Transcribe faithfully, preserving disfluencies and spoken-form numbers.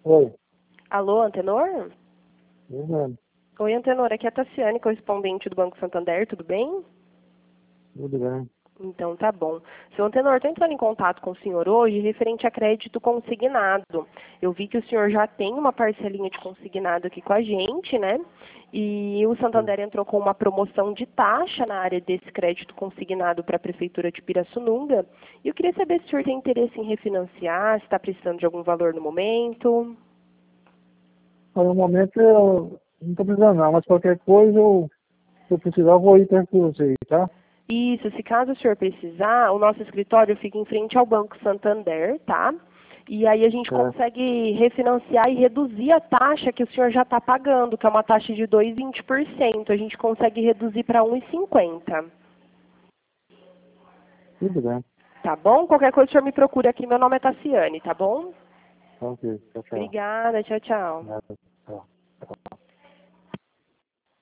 Oi, Alô, Antenor? Fernando, Oi, Antenor, aqui é a Tassiane, correspondente do Banco Santander, tudo bem? tudo bem? Então tá bom. Seu Antenor, estou entrando em contato com o senhor hoje referente a crédito consignado. Eu vi que o senhor já tem uma parcelinha de consignado aqui com a gente, né? E o Sim. Santander entrou com uma promoção de taxa na área desse crédito consignado para a Prefeitura de Pirassununga. E eu queria saber se o senhor tem interesse em refinanciar, se está precisando de algum valor no momento. Mas, no momento eu não estou precisando não, mas qualquer coisa, eu, se eu precisar, eu vou ir perto de vocês, tá? Isso, se caso o senhor precisar, o nosso escritório fica em frente ao Banco Santander, tá? E aí a gente É, consegue refinanciar e reduzir a taxa que o senhor já está pagando, que é uma taxa de dois vírgula vinte por cento. A gente consegue reduzir para um vírgula cinquenta por cento. tudo bem. Tá bom? Qualquer coisa o senhor me procura aqui. Meu nome é Tassiane, tá bom? Ok, tchau, tchau. Obrigada, tchau, tchau. Nada.